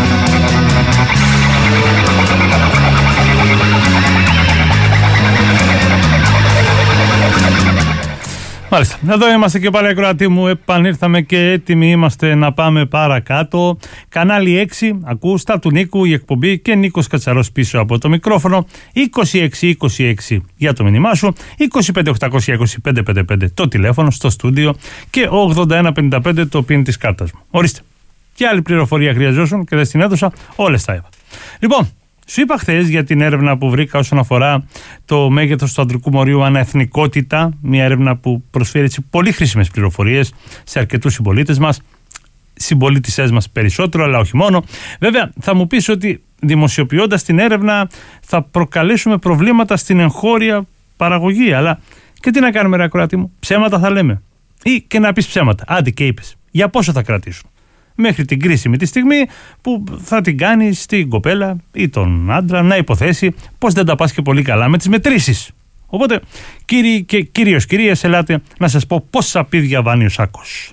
Μάλιστα. Εδώ είμαστε και πάλι, ακροατή μου. Επανήρθαμε και έτοιμοι είμαστε να πάμε παρακάτω. Κανάλι 6, ακούς, τα του Νίκου η εκπομπή και Νίκος Κατσαρός πίσω από το μικρόφωνο. 2626 για το μήνυμά σου, 2582555 το τηλέφωνο στο στούντιο και 8155 το πιν της κάρτας μου. Ορίστε. Και άλλη πληροφορία χρειαζόσουν και δεν την έδωσα, όλες τα είπα. Λοιπόν, σου είπα χθες για την έρευνα που βρήκα όσον αφορά το μέγεθος του ανδρικού μορίου αναεθνικότητα. Μια έρευνα που προσφέρει πολύ χρήσιμες πληροφορίες σε αρκετούς συμπολίτες μας, συμπολίτησές μας περισσότερο, αλλά όχι μόνο. Βέβαια, θα μου πεις ότι δημοσιοποιώντας την έρευνα θα προκαλέσουμε προβλήματα στην εγχώρια παραγωγή. Αλλά και τι να κάνουμε, ρε ακροατή μου, ψέματα θα λέμε. Ή και να πεις ψέματα. Άντε και είπες. Για πόσο θα κρατήσουν? Μέχρι την κρίσιμη τη στιγμή που θα την κάνει στην κοπέλα ή τον άντρα να υποθέσει πως δεν τα πας και πολύ καλά με τις μετρήσεις. Οπότε, κύριοι και κυρίες, ελάτε να σας πω πόσα πίδια βάνει ο σάκος.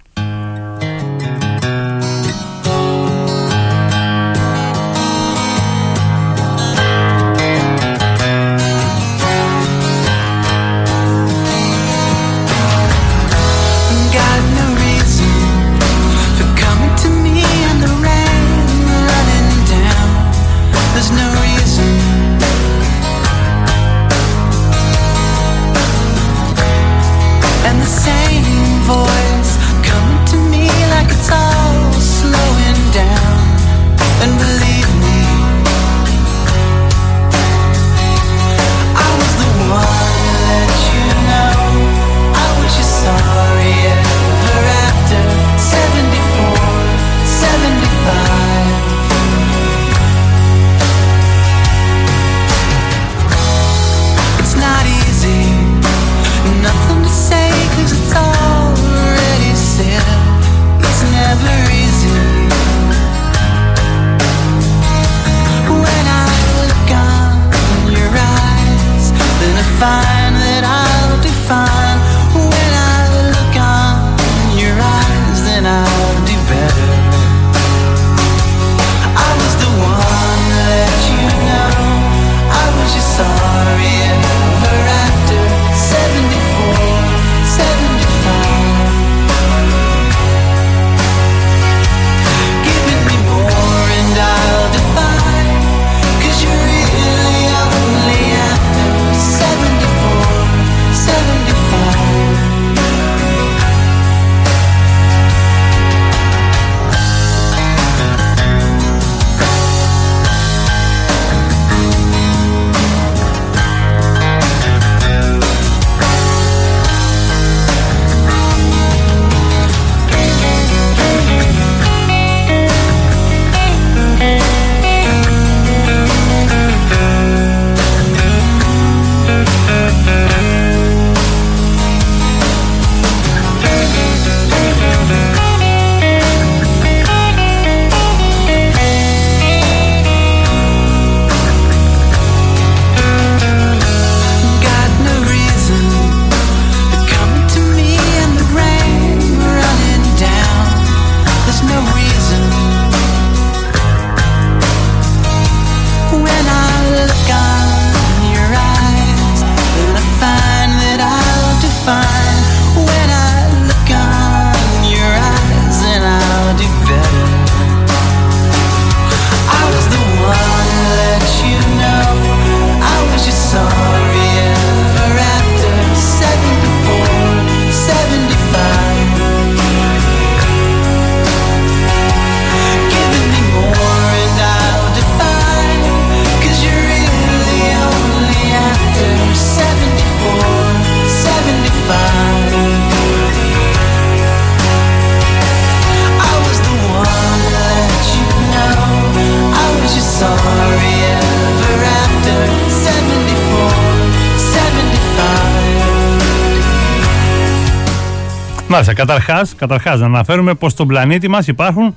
Μάλιστα, καταρχάς να αναφέρουμε πως στον πλανήτη μας υπάρχουν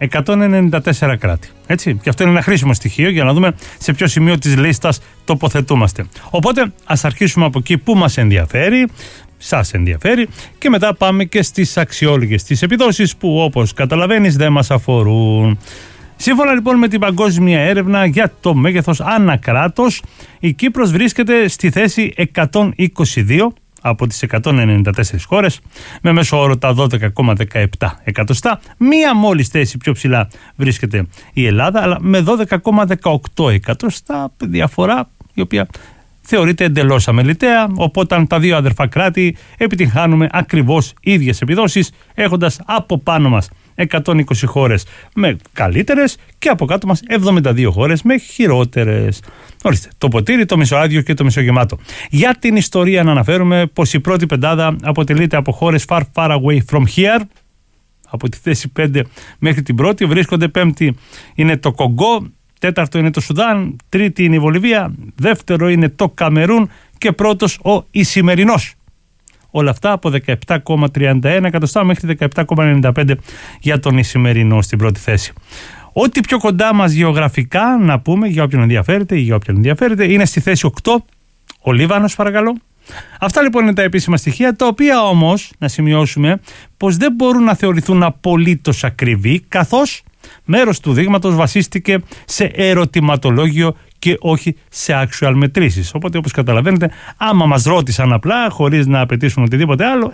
194 κράτη. Έτσι, και αυτό είναι ένα χρήσιμο στοιχείο για να δούμε σε ποιο σημείο της λίστας τοποθετούμαστε. Οπότε ας αρχίσουμε από εκεί που μας ενδιαφέρει, σας ενδιαφέρει, και μετά πάμε και στις αξιόλογες τις επιδόσεις που, όπως καταλαβαίνεις, δεν μας αφορούν. Σύμφωνα λοιπόν με την παγκόσμια έρευνα για το μέγεθος ανακράτος, η Κύπρος βρίσκεται στη θέση 122 από τις 194 χώρες, με μέσο όρο τα 12,17 εκατοστά. Μία μόλις θέση πιο ψηλά βρίσκεται η Ελλάδα, αλλά με 12,18 εκατοστά, διαφορά η οποία θεωρείται εντελώς αμεληταία. Οπότε τα δύο αδερφά κράτη επιτυγχάνουμε ακριβώς ίδιες επιδόσεις, έχοντας από πάνω μας 120 χώρες με καλύτερες και από κάτω μας 72 χώρες με χειρότερες. Ορίστε, το ποτήρι, το μισοάδιο και το μισογεμάτο. Για την ιστορία να αναφέρουμε πως η πρώτη πεντάδα αποτελείται από χώρες far away from here. Από τη θέση 5 μέχρι την πρώτη βρίσκονται. Πέμπτη είναι το Κογκό, τέταρτο είναι το Σουδάν, τρίτη είναι η Βολιβία, δεύτερο είναι το Καμερούν και πρώτος ο Ισημερινός. Όλα αυτά από 17,31 εκατοστά μέχρι 17,95 για τον Ισημερινό στην πρώτη θέση. Ό,τι πιο κοντά μας γεωγραφικά, να πούμε για όποιον ενδιαφέρεται ή για όποιον ενδιαφέρεται, είναι στη θέση 8 ο Λίβανος, παρακαλώ, Αυτά λοιπόν είναι τα επίσημα στοιχεία, τα οποία όμως, να σημειώσουμε, πως δεν μπορούν να θεωρηθούν απολύτως ακριβή, καθώς μέρος του δείγματος βασίστηκε σε ερωτηματολόγιο και όχι σε actual μετρήσεις. Οπότε, όπως καταλαβαίνετε, άμα μας ρώτησαν απλά, χωρίς να απαιτήσουν οτιδήποτε άλλο,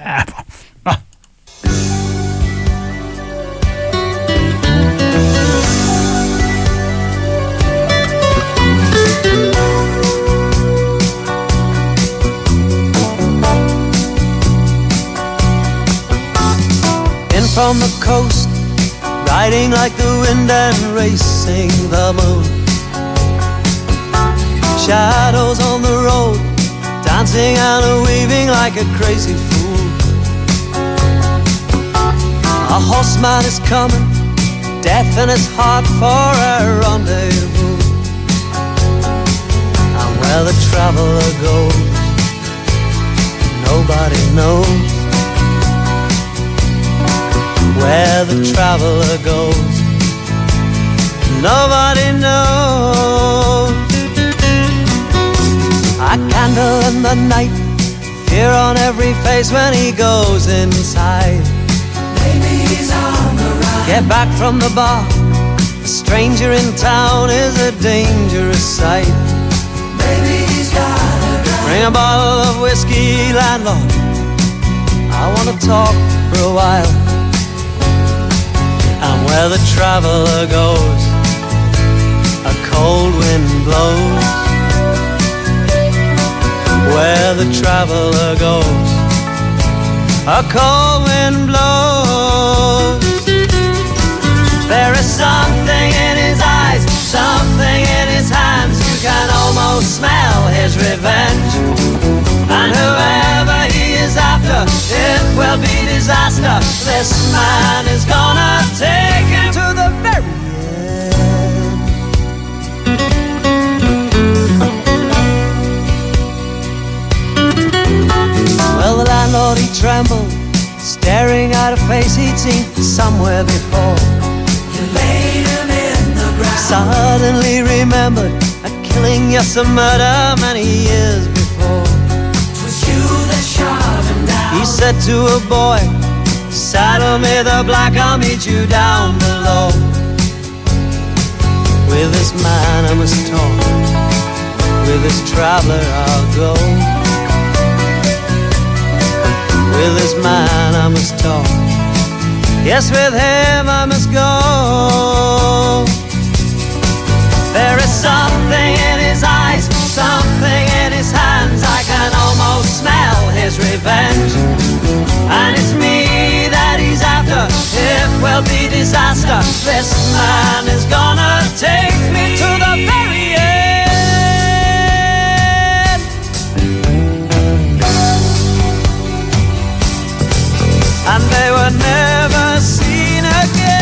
From the coast, riding like the wind and racing the moon. Shadows on the road, dancing and weaving like a crazy fool. A horseman is coming, death in his heart for a rendezvous. And where the traveler goes, nobody knows. Where the traveler goes, nobody knows. A candle in the night, fear on every face when he goes inside. Maybe he's on the run. Get back from the bar, a stranger in town is a dangerous sight. Maybe he's got a gun. Bring a bottle of whiskey, landlord, I want to talk for a while. And where the traveler goes, a cold wind blows. Where the traveler goes, a cold wind blows. There is something in his eyes, something in his hands. You can almost smell his revenge. And whoever he is after, it will be disaster. This man is gonna take him to the very end. Well, the landlord, he trembled, staring at a face he'd seen somewhere before. You laid him in the ground. Suddenly remembered a killing, yes, a murder many years before. He said to a boy, saddle me the black, I'll meet you down below. With this man I must talk, with this traveler I'll go. With this man I must talk, yes, with him I must go. There is something in his eyes, something in his hands. I can almost smell his revenge. And it's me that he's after, it will be disaster. This man is gonna take me to the very end. And they were never seen again.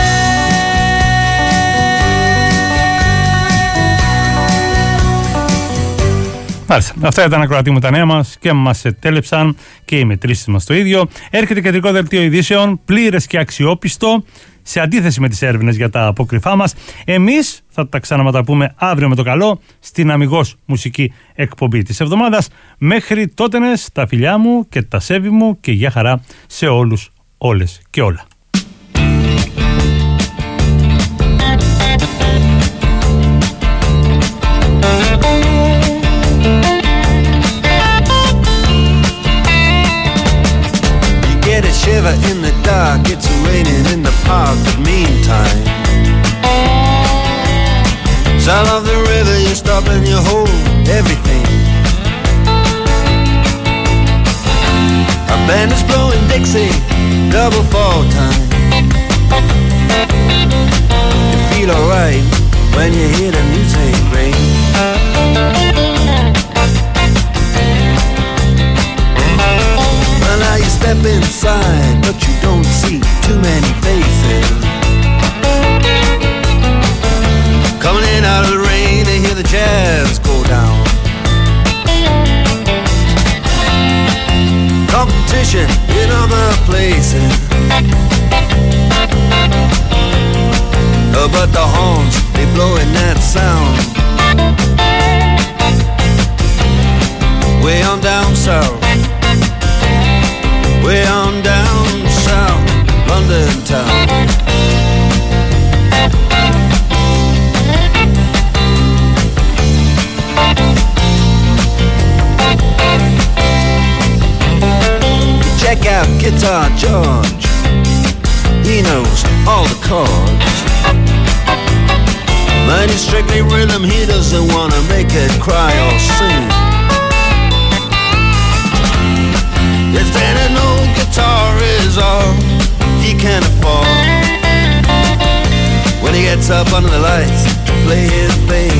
Μάλιστα. Αυτά ήταν, ακροατή μου, τα νέα μας και μας ετέλεψαν και οι μετρήσεις μας το ίδιο. Έρχεται κεντρικό δελτίο ειδήσεων, πλήρες και αξιόπιστο, σε αντίθεση με τις έρευνες για τα απόκριφά μας. Εμείς θα τα ξαναματαπούμε αύριο με το καλό στην αμιγώς μουσική εκπομπή της εβδομάδας. Μέχρι τότενες, τα φιλιά μου και τα σέβη μου και για χαρά σε όλους, όλες και όλα. Shiver in the dark, it's raining in the park, but meantime sound of the river, you stop and you hold everything. A band is blowing Dixie, double fall time. You feel alright when you hear the music ring. Well, now you step inside, but you don't see too many faces. Coming in out of the rain, they hear the jazz go down. Competition in other places, but the horns, they blowing that sound. Way on down south, London town. Check out Guitar George. He knows all the chords. Mine is strictly rhythm, he doesn't wanna make it cry or sing. If then an old guitar is all he can afford, when he gets up under the lights to play his thing,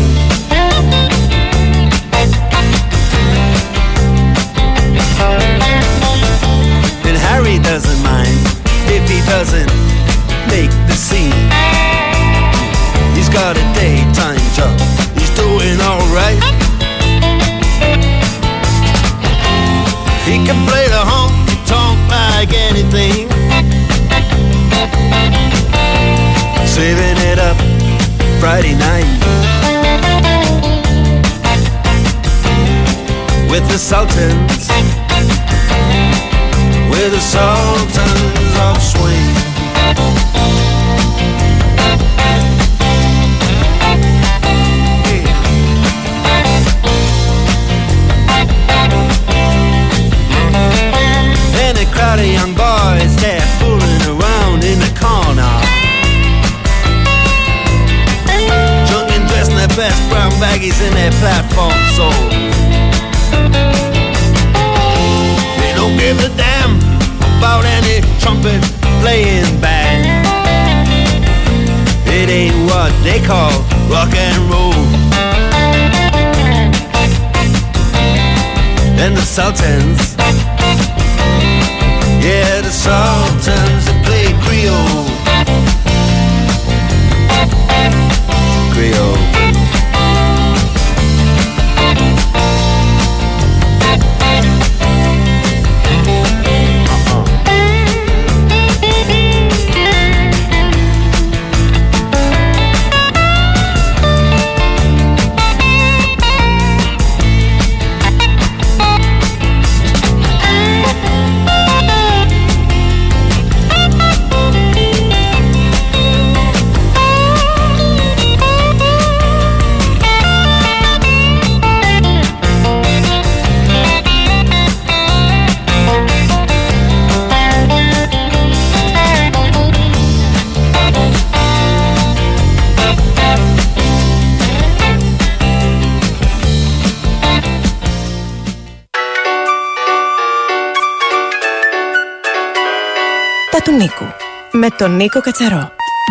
then Harry doesn't mind if he doesn't make the scene. He's got a daytime job, he's doing alright. He can play the honky-tonk like anything, saving it up Friday night with the Sultans, with the Sultans of Swing. And a crowd of young boys, they're fooling around in the corner, drunk and dressed in their best brown baggies in their platform soles. They don't give a damn about any trumpet playing band. It ain't what they call rock and roll. And the Sultans, yeah, the Sultans that play Creole. Creole. Του Νίκου, με τον Νίκο Κατσαρό.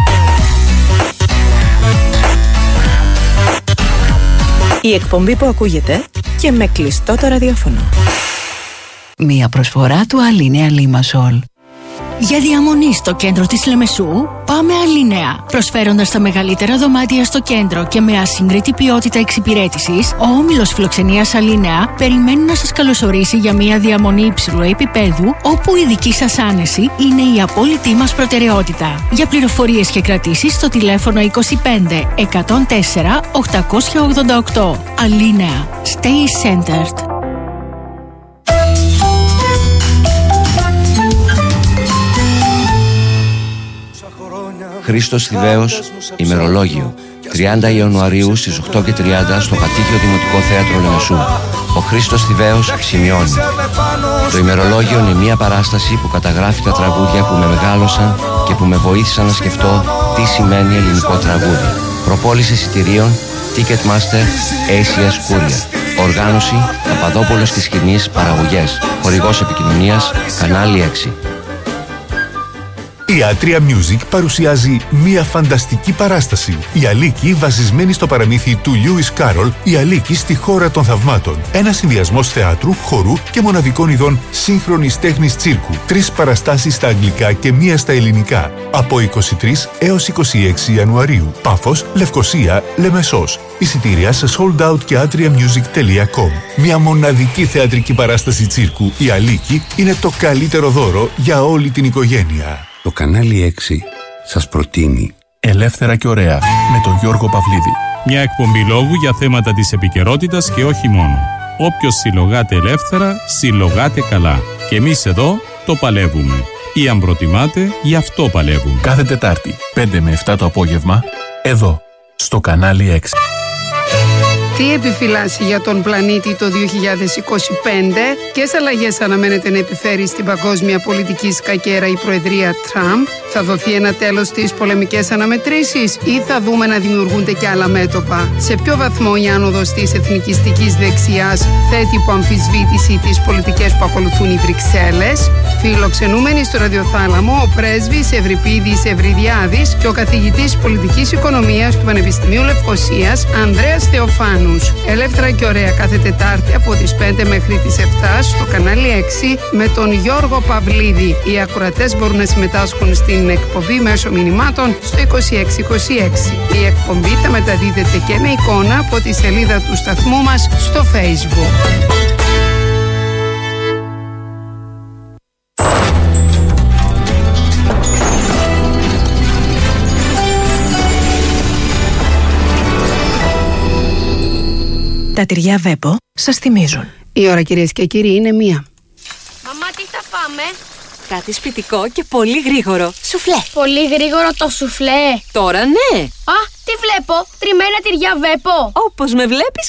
Η εκπομπή που ακούγεται και με κλειστό το ραδιόφωνο. Μία προσφορά του Αλίνεα Λίμασολ. Για διαμονή στο κέντρο της Λεμεσού, πάμε Αλίνεα. Προσφέροντας τα μεγαλύτερα δωμάτια στο κέντρο και με ασύγκριτη ποιότητα εξυπηρέτησης, ο όμιλος φιλοξενίας Αλίνεα περιμένει να σας καλωσορίσει για μια διαμονή υψηλού επίπεδου, όπου η δική σας άνεση είναι η απόλυτη μας προτεραιότητα. Για πληροφορίες και κρατήσεις στο τηλέφωνο 25 104 888. Αλίνεα. Stay centered. Χρήστος Θηβαίος, ημερολόγιο. 30 Ιανουαρίου στις 8:30 στο Κατήχιο Δημοτικό Θέατρο Λεμεσού. Ο Χρήστος Θηβαίος σημειώνει. Το ημερολόγιο είναι μια παράσταση που καταγράφει τα τραγούδια που με μεγάλωσαν και που με βοήθησαν να σκεφτώ τι σημαίνει ελληνικό τραγούδι. Προπόληση εισιτηρίων Ticketmaster ACS Courier. Οργάνωση Παπαδόπουλος και Σχοινής Παραγωγές. Χορηγός επικοινωνίας Κανάλι 6. Η Atria Music παρουσιάζει μια φανταστική παράσταση. Η Αλίκη βασισμένη στο παραμύθι του Lewis Carroll, η Αλίκη στη χώρα των θαυμάτων. Ένα συνδυασμός θεάτρου, χορού και μοναδικών ειδών σύγχρονης τέχνης τσίρκου. 3 παραστάσεις στα αγγλικά και 1 στα ελληνικά. Από 23 έως 26 Ιανουαρίου. Πάφος, Λευκοσία, Λεμεσός. Εισιτήρια σε soldout και atriamusic.com. Μια μοναδική θεατρική παράσταση τσίρκου, η Αλίκη, είναι το καλύτερο δώρο για όλη την οικογένεια. Το κανάλι 6 σας προτείνει Ελεύθερα και ωραία με τον Γιώργο Παυλίδη. Μια εκπομπή λόγου για θέματα της επικαιρότητας και όχι μόνο. Όποιος συλλογάται ελεύθερα, συλλογάται καλά. Και εμείς εδώ το παλεύουμε. Ή αν προτιμάτε, γι' αυτό παλεύουν. Κάθε Τετάρτη, 5 με 7 το απόγευμα, εδώ, στο κανάλι 6. Τι επιφυλάσσει για τον πλανήτη το 2025, ποιες αλλαγές αναμένεται να επιφέρει στην παγκόσμια πολιτική σκακέρα η Προεδρία Τραμπ, θα δοθεί ένα τέλος στις πολεμικές αναμετρήσεις ή θα δούμε να δημιουργούνται και άλλα μέτωπα. Σε ποιο βαθμό η άνοδος της εθνικιστικής δεξιάς θέτει υπό αμφισβήτηση τις πολιτικές που ακολουθούν οι Βρυξέλλες. Φιλοξενούμενοι στο ραδιοθάλαμο ο πρέσβης Ευρυπίδης Ευρυδιάδης και ο καθηγητής πολιτικής οικονομίας του Πανεπιστημίου Λευκωσίας Ανδρέας Θεοφάνου. Ελεύθερα και ωραία κάθε Τετάρτη από τις 5 μέχρι τις 7 στο κανάλι 6 με τον Γιώργο Παυλίδη. Οι ακροατές μπορούν να συμμετάσχουν στην εκπομπή μέσω μηνυμάτων στο 2626. Η εκπομπή θα μεταδίδεται και με εικόνα από τη σελίδα του σταθμού μας στο Facebook. Τα τυριά Βέπο σας θυμίζουν. Η ώρα, κυρίες και κύριοι, είναι 1. Μαμά, τι θα φάμε? Κάτι σπιτικό και πολύ γρήγορο. Σουφλέ. Πολύ γρήγορο το σουφλέ. Τώρα ναι. Α, τι βλέπω? Τριμμένα τυριά Βέπο. Όπως με βλέπεις